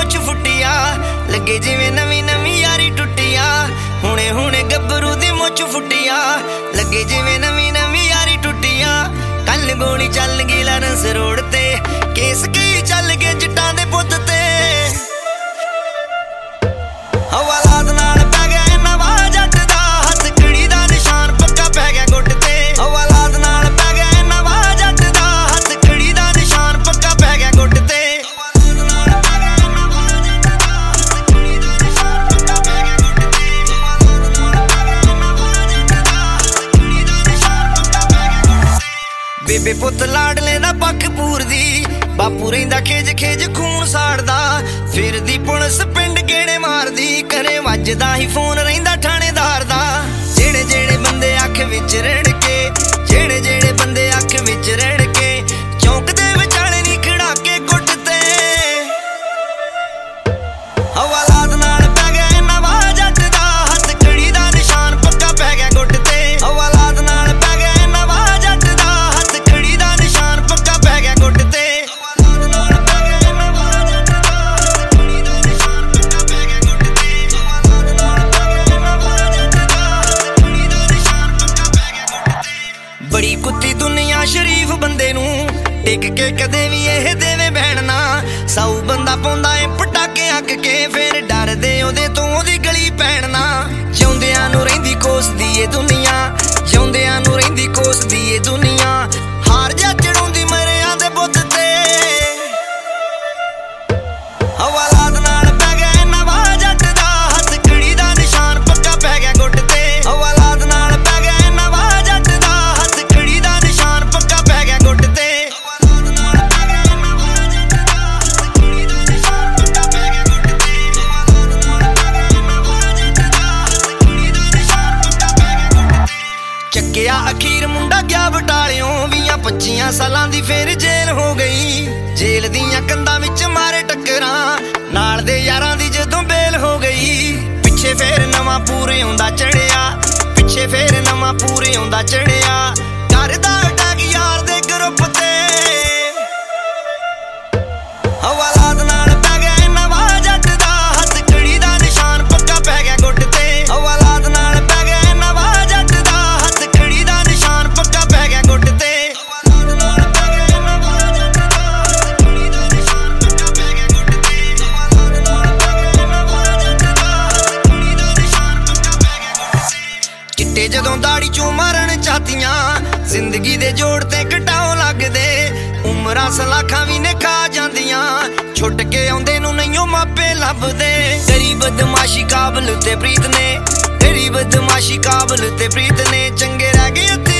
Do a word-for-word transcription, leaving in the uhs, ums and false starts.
ਮੁੱਛ ਫੁੱਟੀਆਂ ਲੱਗੇ ਜਿਵੇਂ ਨਵੀਂ ਨਵੀਂ ਯਾਰੀ ਟੁੱਟੀਆਂ ਹੁਣੇ ਹੁਣੇ ਗੱਭਰੂ ਦੀ ਮੁੱਛ ਫੁੱਟੀਆਂ ਲੱਗੇ ਜਿਵੇਂ ਨਵੀਂ ਨਵੀਂ ਯਾਰੀ ਟੁੱਟੀਆਂ ਕੱਲ ਗੋਲੀ ਚੱਲ ਗਈ ਲਾਰੈਂਸ ਰੋਡ ਤੇ ਕੇਸ ਕੀ ਚੱਲ ਗਏ ਜੱਟਾਂ ਦੇ ਪੁੱਤ ਤੇ ਹਵਾਲਾਤ ਨਾਲ ਪੈ ਗਿਆ ਨਵਾਂ ਜੱਟ ਦਾ ਹੱਥ ਕੜੀ ਦਾ ਨਿਸ਼ਾਨ ਪੱਕਾ ਪੈ ਗਿਆ ਗੁੱਟ ਤੇ ਹਵਾਲਾਤ ਨਾਲ ਪੈ ਗਿਆ ਨਵਾਂ ਜੱਟ ਦਾ ਹੱਥ ਕੜੀ ਦਾ ਨਿਸ਼ਾਨ ਪੱਕਾ ਪੈ ਗਿਆ ਗੁੱਟ ਤੇ ਬੇਬੇ ਪੁੱਤ ਲਾਡਲੇ ਦਾ ਪੱਖ ਪੂਰਦੀ ਬਾਪੂ ਰਹਿੰਦਾ ਖੇਜ ਖੇਜ ਖੂਨ ਸਾੜਦਾ ਫਿਰਦੀ ਪੁਲਿਸ ਪਿੰਡ ਗੇੜੇ ਮਾਰਦੀ ਘਰੇ ਵੱਜਦਾ ਹੀ ਫੋਨ ਰਹਿੰਦਾ ਥਾਣੇਦਾਰ ਦਾ ਜਿਹੜੇ ਜਿਹੜੇ ਬੰਦੇ ਅੱਖ ਵਿੱਚ ਰੜ ਕੇ ਜਿਹੜੇ ਜਿਹੜੇ ਬੰਦੇ ਅੱਖ ਵਿੱਚ ਰੜ ਕੇ ਚੌਂਕ ਦੇ ਵਿਚਾਲੇ ਨਹੀਂ ਖੜਾ ਕੇ ਗੁੱਟ ਤੇ ਹਵਾਲਾਤ ਨਾਲ ਪੈ ਗਿਆ ਨਵਾਂ ਜੱਟ ਦਾ ਹੱਥ ਕੜੀ ਦਾ ਨਿਸ਼ਾਨ ਪੱਕਾ ਪੈ ਗਿਆ ਗੁੱਟ ਤੇ ਹਵਾਲਾਤ ਨਾਲ ਪੈ ਗਿਆ ਨਵਾਂ ਜੱਟ ਦਾ ਹੱਥ ਕੜੀ ਦਾ ਨਿਸ਼ਾਨ ਪੱਕਾ ਪੈ ਗਿਆ ਗੁੱਟ ਤੇ ਬੜੀ ਕੁੱਤੀ ਦੁਨੀਆ ਸ਼ਰੀਫ ਬੰਦੇ ਨੂੰ ਟਿਕ ਕੇ ਕਦੇ ਵੀ ਇਹ ਦੇਵੇ ਬਹਿਣ ਨਾ ਸੌ ਬੰਦਾ ਪਾਉਂਦਾ ਏ ਪਟਾਕੇ ਅੱਕ ਕੇ ਫੇਰ ਡਰਦੇ ਉਹਦੇ ਤੋਂ ਉਹਦੀ ਗਲੀ ਪੈਣ ਨਾ ਜਿਉਂਦਿਆਂ ਨੂੰ ਰਹਿੰਦੀ ਕੋਸਦੀ ਏ ਦੁਨੀਆ ਜਿਉਂਦਿਆਂ ਨੂੰ ਰਹਿੰਦੀ ਕੋਸਦੀ ਏ ਦੁਨੀਆ ਹਾਰ ਜਾ ਚੜਾਉਂਦੀ ਮਰਿਆਂ ਦੇ ਬੁੱਤ ਤੇ ਹਵਾਲਾਤ ਨਾਲ ਪੈ ਗਿਆ ਨਵਾਂ ਜੱਟ ਦਾ ਹੱਥ ਕੜੀ ਦਾ ਨਿਸ਼ਾਨ ਪੱਕਾ ਪੈ ਗਿਆ ਗੁੱਟ ਤੇ ਹਵਾਲਾਤ ਨਾਲ ਪੈ ਗਿਆ ਨਵਾਂ ਜੱਟ ਦਾ ਹੱਥ ਕੜੀ ਦਾ ਨਿਸ਼ਾਨ ਪੱਕਾ ਪੈ ਗਿਆ ਗੁੱਟ ਤੇ ਚੱਕਿਆ ਅਖੀਰ ਮੁੰਡਾ ਗਿਆ ਬਟਾਲਿਓਂ ਵੀਹਾਂ ਪੱਚੀਆਂ ਸਾਲਾਂ ਦੀ ਫੇਰ ਜੇਲ੍ਹ ਹੋ ਗਈ ਜੇਲ੍ਹ ਦੀਆਂ ਕੰਧਾਂ ਵਿੱਚ ਮਾਰੇ ਟੱਕਰਾਂ ਨਾਲ ਦੇ ਯਾਰਾਂ ਦੀ ਜਦੋਂ ਬੇਲ ਹੋ ਗਈ ਪਿੱਛੇ ਫੇਰ ਨਵਾਂ ਪੂਰੇ ਆਉਂਦਾ ਚੜਿਆ ਪਿੱਛੇ ਫੇਰ ਨਵਾਂ ਪੂਰੇ ਆਉਂਦਾ ਚੜਿਆ ਕਰਦਾ ਅਟੈਕ ਯਾਰ ਦੇ ਗਰੁੱਪ ਤੇ ਹਵਾਲਾਤ ਨਾਲ ਪੈ ਗਿਆ ਨਵਾਂ ਜੱਟ ਦਾ ਹੱਥ ਕੜੀ ਦਾ ਨਿਸ਼ਾਨ ਪੱਕਾ ਪੈ ਗਿਆ ਗੁੱਟ ਤੇ ਹਵਾਲਾਤ ਨਾਲ ਪੈ ਗਿਆ ਨਵਾਂ ਜੱਟ ਦਾ ਹੱਥ ਕੜੀ ਦਾ ਨਿਸ਼ਾਨ ਪੱਕਾ ਪੈ ਗਿਆ ਗੁੱਟ ਤੇ ਚਿੱਟੇ ਜਦੋਂ ਦਾੜੀ ਚੋਂ ਮਾਰਨ ਚਾਹਤੀਆਂ ਜ਼ਿੰਦਗੀ ਦੇ ਜੋੜ ਤੇ ਘਟਾਓ ਲੱਗਦੇ ਉਮਰਾਂ ਸਲਾਖਾਂ ਵੀ ਨੇ ਖਾ ਜਾਂਦੀਆਂ ਛੁੱਟ ਕੇ ਆਉਂਦੇ ਨੂੰ ਨਹੀਂਓ ਮਾਪੇ ਲੱਭਦੇ ਤੇਰੀ ਬਦਮਾਸ਼ੀ ਕਾਬਲ ਤੇ ਪ੍ਰੀਤ ਨੇ ਤੇਰੀ ਬਦਮਾਸ਼ੀ ਕਾਬਲ ਤੇ ਪ੍ਰੀਤ ਨੇ ਚੰਗੇ ਰਹਿ ਗਏ